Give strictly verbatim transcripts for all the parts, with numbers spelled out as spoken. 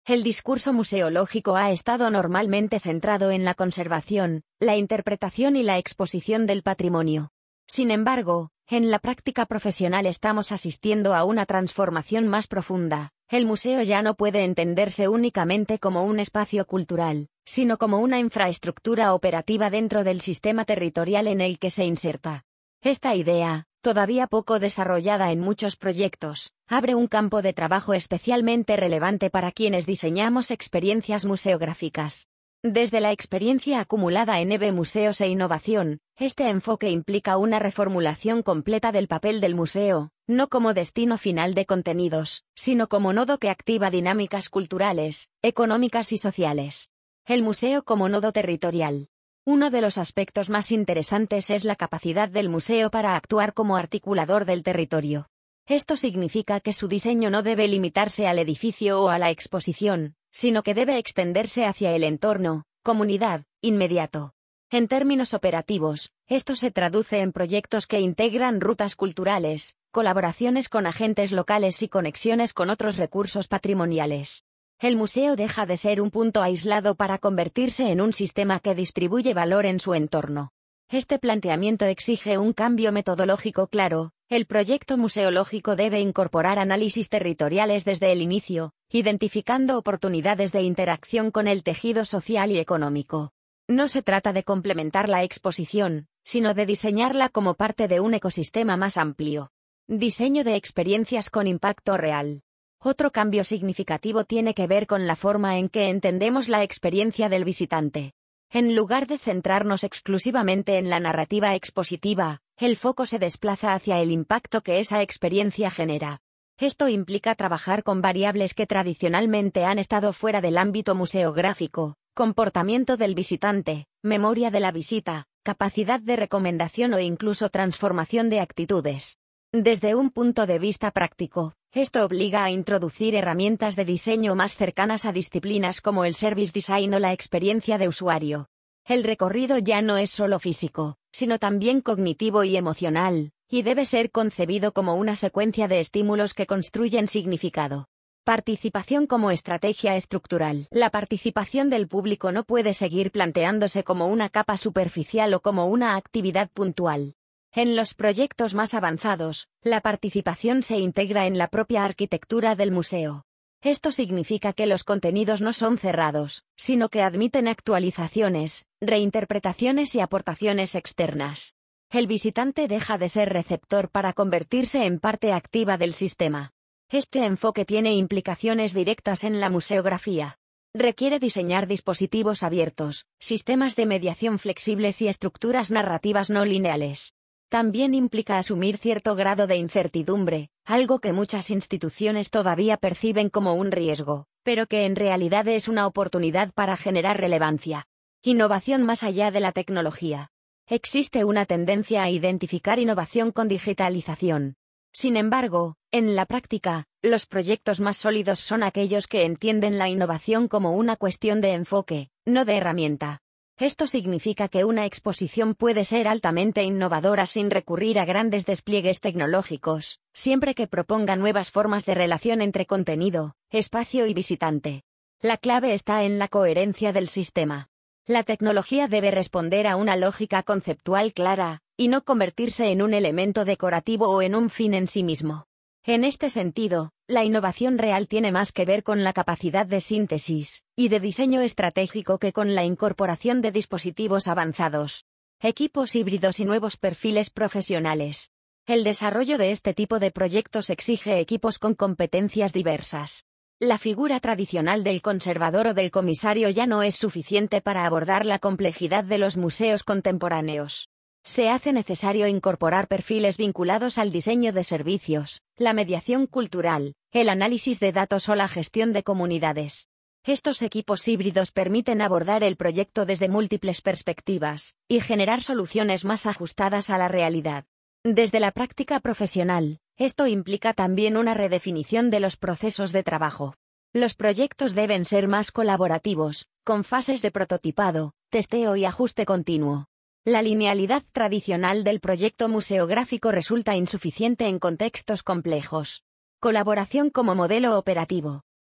El discurso museológico ha estado normalmente centrado en la conservación, la interpretación y la exposición del patrimonio. Sin embargo, en la práctica profesional estamos asistiendo a una transformación más profunda. El museo ya no puede entenderse únicamente como un espacio cultural, sino como una infraestructura operativa dentro del sistema territorial en el que se inserta. Esta idea, todavía poco desarrollada en muchos proyectos, abre un campo de trabajo especialmente relevante para quienes diseñamos experiencias museográficas. Desde la experiencia acumulada en E B Museos e Innovación, este enfoque implica una reformulación completa del papel del museo, no como destino final de contenidos, sino como nodo que activa dinámicas culturales, económicas y sociales. El museo como nodo territorial. Uno de los aspectos más interesantes es la capacidad del museo para actuar como articulador del territorio. Esto significa que su diseño no debe limitarse al edificio o a la exposición, sino que debe extenderse hacia el entorno, comunidad, inmediato. En términos operativos, esto se traduce en proyectos que integran rutas culturales, colaboraciones con agentes locales y conexiones con otros recursos patrimoniales. El museo deja de ser un punto aislado para convertirse en un sistema que distribuye valor en su entorno. Este planteamiento exige un cambio metodológico claro. El proyecto museológico debe incorporar análisis territoriales desde el inicio, identificando oportunidades de interacción con el tejido social y económico. No se trata de complementar la exposición, sino de diseñarla como parte de un ecosistema más amplio. Diseño de experiencias con impacto real. Otro cambio significativo tiene que ver con la forma en que entendemos la experiencia del visitante. En lugar de centrarnos exclusivamente en la narrativa expositiva, el foco se desplaza hacia el impacto que esa experiencia genera. Esto implica trabajar con variables que tradicionalmente han estado fuera del ámbito museográfico: comportamiento del visitante, memoria de la visita, capacidad de recomendación o incluso transformación de actitudes. Desde un punto de vista práctico, esto obliga a introducir herramientas de diseño más cercanas a disciplinas como el service design o la experiencia de usuario. El recorrido ya no es solo físico, sino también cognitivo y emocional, y debe ser concebido como una secuencia de estímulos que construyen significado. Participación como estrategia estructural. La participación del público no puede seguir planteándose como una capa superficial o como una actividad puntual. En los proyectos más avanzados, la participación se integra en la propia arquitectura del museo. Esto significa que los contenidos no son cerrados, sino que admiten actualizaciones, reinterpretaciones y aportaciones externas. El visitante deja de ser receptor para convertirse en parte activa del sistema. Este enfoque tiene implicaciones directas en la museografía. Requiere diseñar dispositivos abiertos, sistemas de mediación flexibles y estructuras narrativas no lineales. También implica asumir cierto grado de incertidumbre, algo que muchas instituciones todavía perciben como un riesgo, pero que en realidad es una oportunidad para generar relevancia. Innovación más allá de la tecnología. Existe una tendencia a identificar innovación con digitalización. Sin embargo, en la práctica, los proyectos más sólidos son aquellos que entienden la innovación como una cuestión de enfoque, no de herramienta. Esto significa que una exposición puede ser altamente innovadora sin recurrir a grandes despliegues tecnológicos, siempre que proponga nuevas formas de relación entre contenido, espacio y visitante. La clave está en la coherencia del sistema. La tecnología debe responder a una lógica conceptual clara, y no convertirse en un elemento decorativo o en un fin en sí mismo. En este sentido, la innovación real tiene más que ver con la capacidad de síntesis y de diseño estratégico que con la incorporación de dispositivos avanzados, equipos híbridos y nuevos perfiles profesionales. El desarrollo de este tipo de proyectos exige equipos con competencias diversas. La figura tradicional del conservador o del comisario ya no es suficiente para abordar la complejidad de los museos contemporáneos. Se hace necesario incorporar perfiles vinculados al diseño de servicios, la mediación cultural, el análisis de datos o la gestión de comunidades. Estos equipos híbridos permiten abordar el proyecto desde múltiples perspectivas y generar soluciones más ajustadas a la realidad. Desde la práctica profesional, esto implica también una redefinición de los procesos de trabajo. Los proyectos deben ser más colaborativos, con fases de prototipado, testeo y ajuste continuo. La linealidad tradicional del proyecto museográfico resulta insuficiente en contextos complejos. Colaboración como modelo operativo.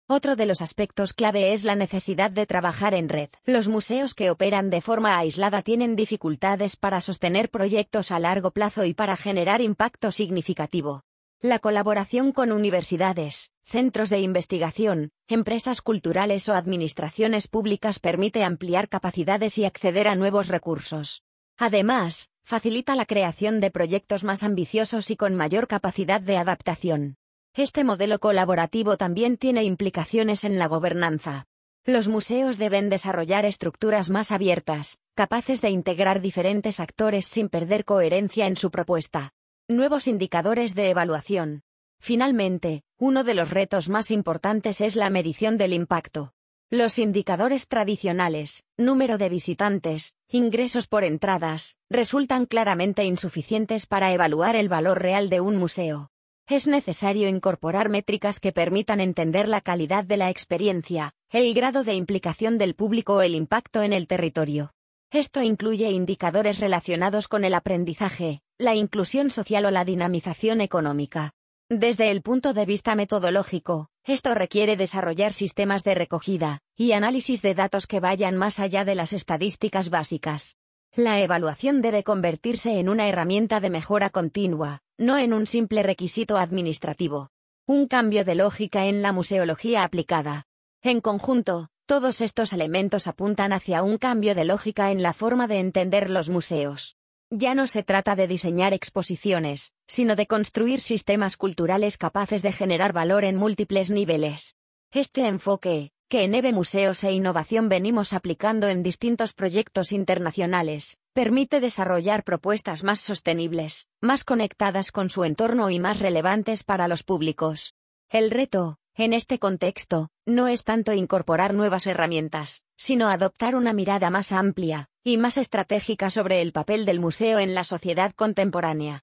Otro de los aspectos clave es la necesidad de trabajar en red. Los museos que operan de forma aislada tienen dificultades para sostener proyectos a largo plazo y para generar impacto significativo. La colaboración con universidades, centros de investigación, empresas culturales o administraciones públicas permite ampliar capacidades y acceder a nuevos recursos. Además, facilita la creación de proyectos más ambiciosos y con mayor capacidad de adaptación. Este modelo colaborativo también tiene implicaciones en la gobernanza. Los museos deben desarrollar estructuras más abiertas, capaces de integrar diferentes actores sin perder coherencia en su propuesta. Nuevos indicadores de evaluación. Finalmente, uno de los retos más importantes es la medición del impacto. Los indicadores tradicionales, número de visitantes, ingresos por entradas, resultan claramente insuficientes para evaluar el valor real de un museo. Es necesario incorporar métricas que permitan entender la calidad de la experiencia, el grado de implicación del público o el impacto en el territorio. Esto incluye indicadores relacionados con el aprendizaje, la inclusión social o la dinamización económica. Desde el punto de vista metodológico, esto requiere desarrollar sistemas de recogida y análisis de datos que vayan más allá de las estadísticas básicas. La evaluación debe convertirse en una herramienta de mejora continua, no en un simple requisito administrativo. Un cambio de lógica en la museología aplicada. En conjunto, todos estos elementos apuntan hacia un cambio de lógica en la forma de entender los museos. Ya no se trata de diseñar exposiciones, sino de construir sistemas culturales capaces de generar valor en múltiples niveles. Este enfoque, que en EVE Museos e Innovación venimos aplicando en distintos proyectos internacionales, permite desarrollar propuestas más sostenibles, más conectadas con su entorno y más relevantes para los públicos. El reto, en este contexto, no es tanto incorporar nuevas herramientas, sino adoptar una mirada más amplia y más estratégica sobre el papel del museo en la sociedad contemporánea.